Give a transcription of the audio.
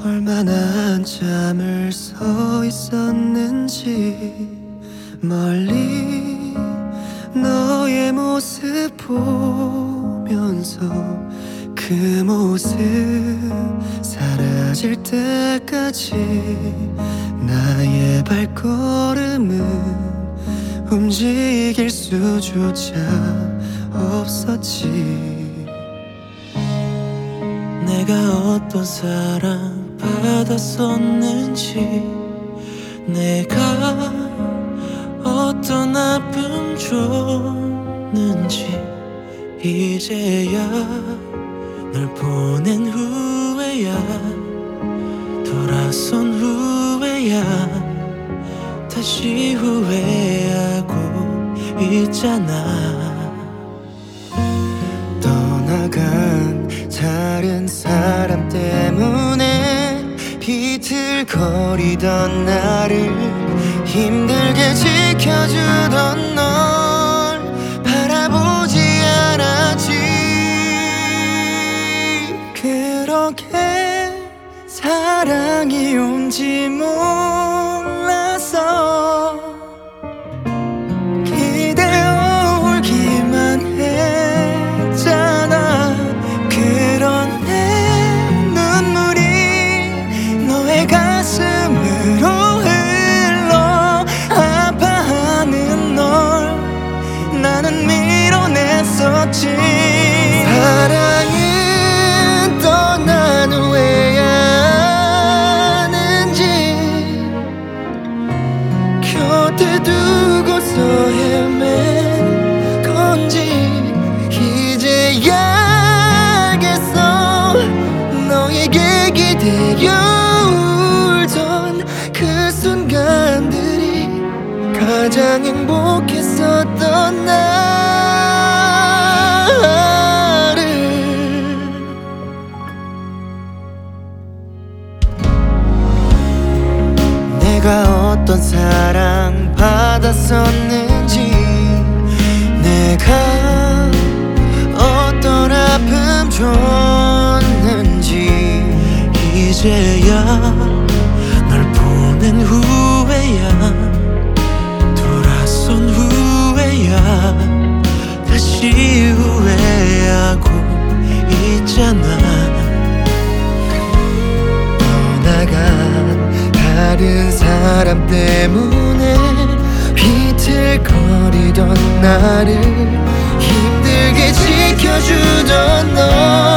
얼마나 한참을 서 있었는지 멀리 너의 모습 보면서 그 모습 사라질 때까지 나의 발걸음은 움직일 수조차 없었지. 내가 어떤 사랑 받았었는지, 내가 어떤 아픔 줬는지 이제야 널 보낸 후에야, 돌아선 후에야 다시 후회하고 있잖아. 떠나간 다른 사람 때문에 비틀거리던 나를 힘들게 지켜주던 널 바라보지 않았지. 그렇게 사랑이 온지 몰라서 기대어 울기만 했잖아. 그런 내 눈물이 너의 가슴으로 흘러 아파하는 널 나는 밀어냈었지. 사랑은 떠난 후에야 하는지 곁에 두고서 헤맨 건지 이제야 알겠어. 너에게 기대어 울던 그 순간들이 가장 행복했었던 나를. 내가 어떤 사랑 받았었는지, 내가 어떤 아픔 줬는지 이제야 널 보낸 후에야, 돌아선 후에야 다시 후회하고 있잖아. 떠나간 다른 사람 때문에 비틀거리던 나를 힘들게 지켜주던 너